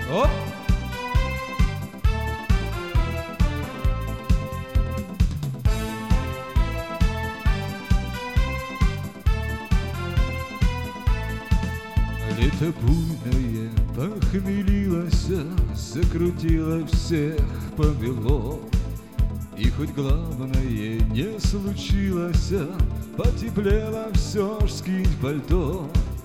Оп! Лето буйное похмелилось, закрутило всех, повело. И хоть главное не случилось, потеплело все ж, скинь пальто.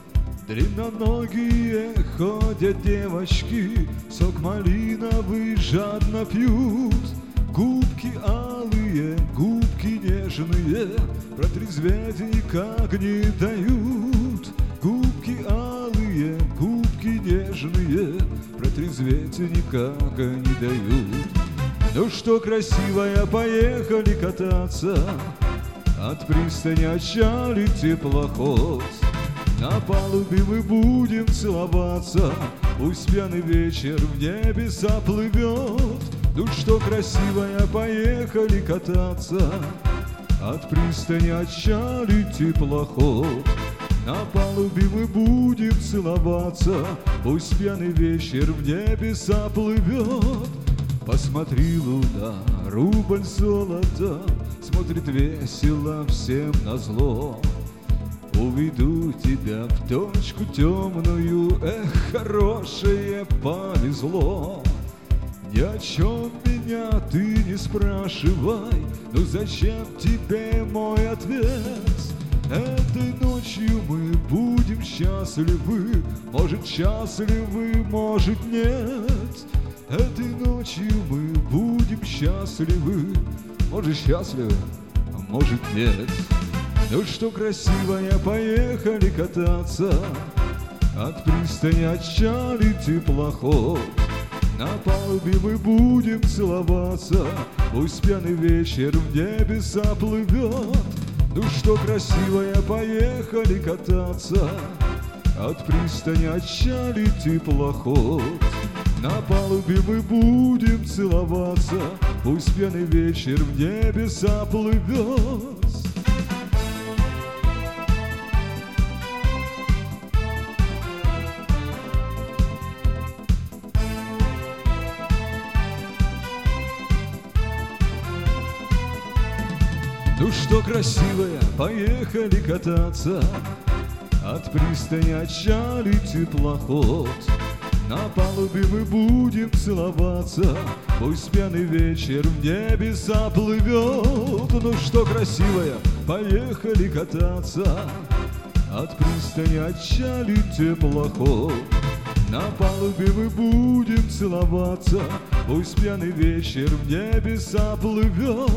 Длинноногие ходят девочки, сок малиновый жадно пьют. Губки алые, губки нежные, протрезветь никак не дают. Губки алые, губки нежные, протрезветь никак не дают. Ну что, красивая, поехали кататься, от пристани отчалит теплоход. На палубе мы будем целоваться, пусть пьяный вечер в небеса плывет. Ну что, красивая, поехали кататься, от пристани отчалит теплоход. На палубе мы будем целоваться, пусть пьяный вечер в небеса плывет. Посмотри, луна, рубль золота, смотрит весело всем назло. Уведу тебя в точку темную, эх, хорошее повезло. Ни о чем меня ты не спрашивай, ну зачем тебе мой ответ? Этой ночью мы будем счастливы, может счастливы, может нет. Этой ночью мы будем счастливы, может счастливы, а может нет. Ну что, красивая, поехали кататься, от пристани отчалит теплоход. На палубе мы будем целоваться, пусть пьяный вечер в небеса плывет. Ну что, красивая, поехали кататься, от пристани отчалит теплоход. На палубе мы будем целоваться, пусть пьяный вечер в небеса плывет. Ну что, красивая, поехали кататься, от пристани отчалит теплоход. На палубе мы будем целоваться, пусть пьяный вечер в небеса плывет. Ну что, красивая, поехали кататься, от пристани отчалит теплоход. На палубе мы будем целоваться, пусть пьяный вечер в небеса плывет.